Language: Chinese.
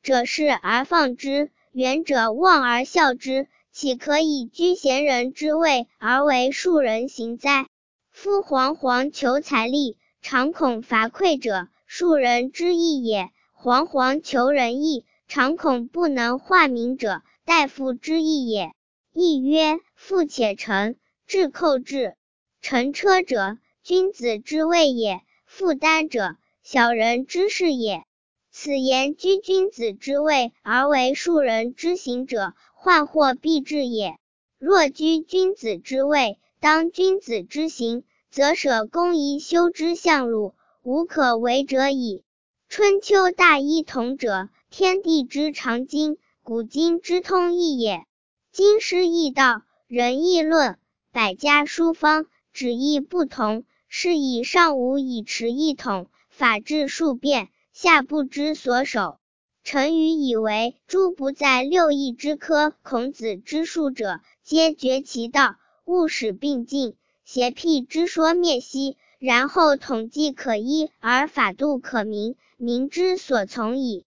者是而放之，远者望而笑之，岂可以居贤人之位而为庶人行哉？夫惶惶求财利，常恐乏匮者，庶人之义也；惶惶求仁义，常恐不能化民者，大夫之义也。亦曰：富且乘，至寇至。乘车者，君子之谓也；负担者，小人之事也。此言居君子之位而为庶人之行者，患祸必至也。若居君子之位，当君子之行，则舍公宜修之相辱，无可为者矣。春秋大一统者，天地之常经，古今之通义也。经师易道，仁义论，百家书方，旨意不同，是以上无以持一统，法治数变，下不知所守。臣愚以为，诸不在六艺之科，孔子之术者，皆绝其道，勿使并进，邪僻之说灭息，然后统计可依，而法度可明，民之所从矣。